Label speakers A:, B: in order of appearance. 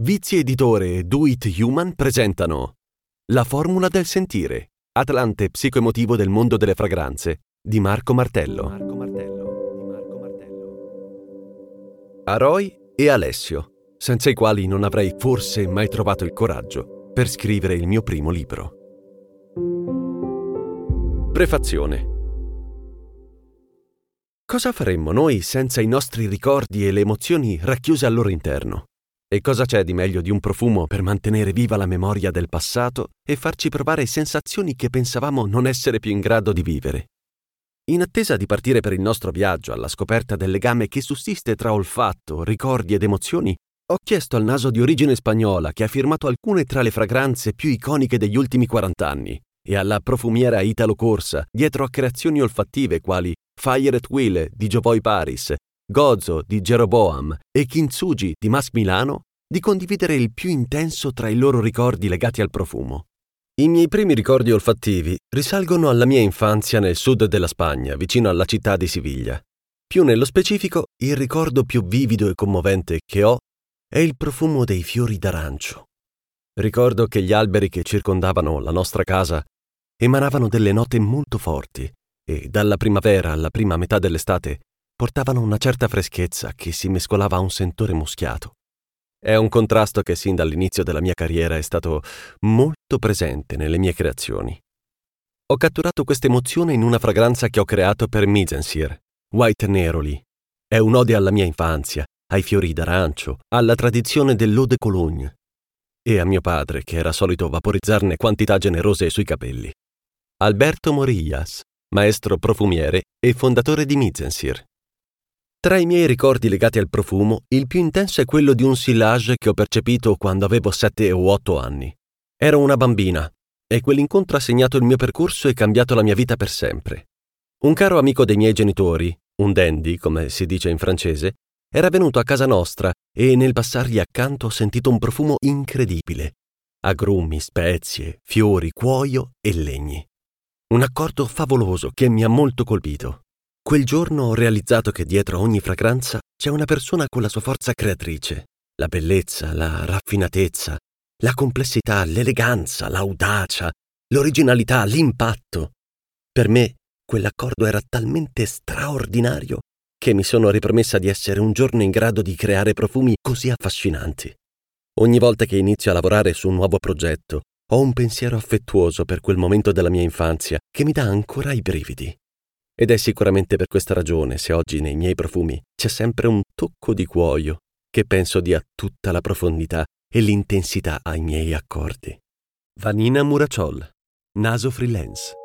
A: Vizi Editore e Do It Human presentano La formula del sentire, Atlante psicoemotivo del mondo delle fragranze, di Marco Martello. Aroy e Alessio, senza i quali non avrei forse mai trovato il coraggio per scrivere il mio primo libro. Prefazione. Cosa faremmo noi senza i nostri ricordi e le emozioni racchiuse al loro interno? E cosa c'è di meglio di un profumo per mantenere viva la memoria del passato e farci provare sensazioni che pensavamo non essere più in grado di vivere? In attesa di partire per il nostro viaggio alla scoperta del legame che sussiste tra olfatto, ricordi ed emozioni, ho chiesto al naso di origine spagnola che ha firmato alcune tra le fragranze più iconiche degli ultimi 40 anni e alla profumiera Italo Corsa dietro a creazioni olfattive quali Fire at Will di Jovoy Paris, Gozo di Jeroboam e Kintsugi di Mas Milano di condividere il più intenso tra i loro ricordi legati al profumo. I miei primi ricordi olfattivi risalgono alla mia infanzia nel sud della Spagna, vicino alla città di Siviglia. Più nello specifico, il ricordo più vivido e commovente che ho è il profumo dei fiori d'arancio. Ricordo che gli alberi che circondavano la nostra casa emanavano delle note molto forti e dalla primavera alla prima metà dell'estate portavano una certa freschezza che si mescolava a un sentore muschiato. È un contrasto che sin dall'inizio della mia carriera è stato molto presente nelle mie creazioni. Ho catturato questa emozione in una fragranza che ho creato per Mizensir, White Neroli. È un'ode alla mia infanzia, ai fiori d'arancio, alla tradizione dell'eau de Cologne e a mio padre che era solito vaporizzarne quantità generose sui capelli. Alberto Morillas, maestro profumiere e fondatore di Mizensir. Tra i miei ricordi legati al profumo, il più intenso è quello di un sillage che ho percepito quando avevo 7 o 8 anni. Ero una bambina e quell'incontro ha segnato il mio percorso e cambiato la mia vita per sempre. Un caro amico dei miei genitori, un dandy, come si dice in francese, era venuto a casa nostra e nel passargli accanto ho sentito un profumo incredibile. Agrumi, spezie, fiori, cuoio e legni. Un accordo favoloso che mi ha molto colpito. Quel giorno ho realizzato che dietro a ogni fragranza c'è una persona con la sua forza creatrice, la bellezza, la raffinatezza, la complessità, l'eleganza, l'audacia, l'originalità, l'impatto. Per me quell'accordo era talmente straordinario che mi sono ripromessa di essere un giorno in grado di creare profumi così affascinanti. Ogni volta che inizio a lavorare su un nuovo progetto, ho un pensiero affettuoso per quel momento della mia infanzia che mi dà ancora i brividi. Ed è sicuramente per questa ragione se oggi nei miei profumi c'è sempre un tocco di cuoio che penso dia tutta la profondità e l'intensità ai miei accordi. Vanina Muraciol, Naso Freelance.